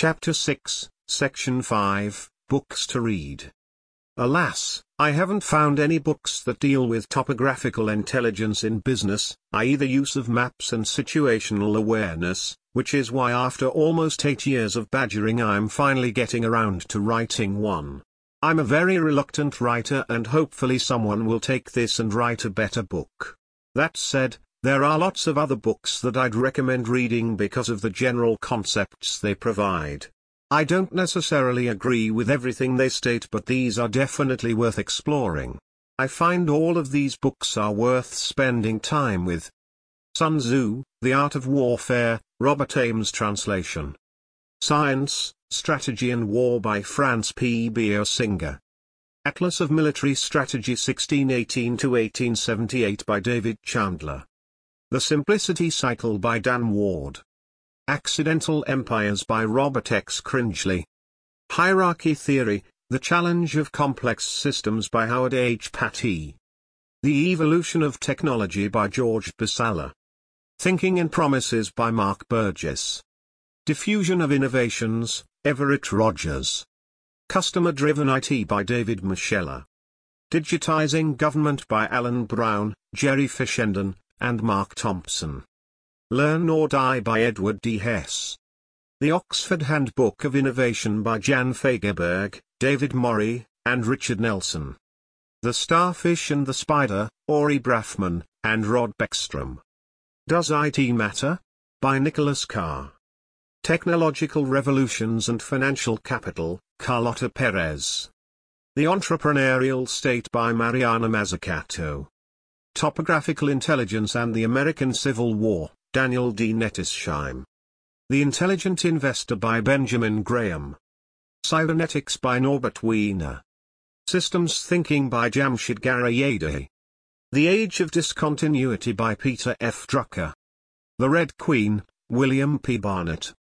Chapter 6, Section 5, Books to Read. Alas, I haven't found any books that deal with topographical intelligence in business, i.e. the use of maps and situational awareness, which is why after almost 8 years of badgering I'm finally getting around to writing one. I'm a very reluctant writer and hopefully someone will take this and write a better book. That said, there are lots of other books that I'd recommend reading because of the general concepts they provide. I don't necessarily agree with everything they state, but these are definitely worth exploring. I find all of these books are worth spending time with. Sun Tzu, The Art of Warfare, Robert Ames translation. Science, Strategy and War by Franz P. Biosinger. Atlas of Military Strategy 1618-1878 by David Chandler. The Simplicity Cycle by Dan Ward. Accidental Empires by Robert X. Cringely. Hierarchy Theory, The Challenge of Complex Systems by Howard H. Patty. The Evolution of Technology by George Basala. Thinking in Promises by Mark Burgess. Diffusion of Innovations, Everett Rogers. Customer-Driven IT by David Michela. Digitizing Government by Alan Brown, Jerry Fishenden, and Mark Thompson. Learn or Die by Edward D. Hess. The Oxford Handbook of Innovation by Jan Fagerberg, David Morey, and Richard Nelson. The Starfish and the Spider, Ori Braffman, and Rod Beckstrom. Does IT Matter? By Nicholas Carr. Technological Revolutions and Financial Capital, Carlota Perez. The Entrepreneurial State by Mariana Mazzucato. Topographical Intelligence and the American Civil War, Daniel D. Nettesheim. The Intelligent Investor by Benjamin Graham. Cybernetics by Norbert Wiener. Systems Thinking by Jamshid Garayadeh. The Age of Discontinuity by Peter F. Drucker. The Red Queen, William P. Barnett.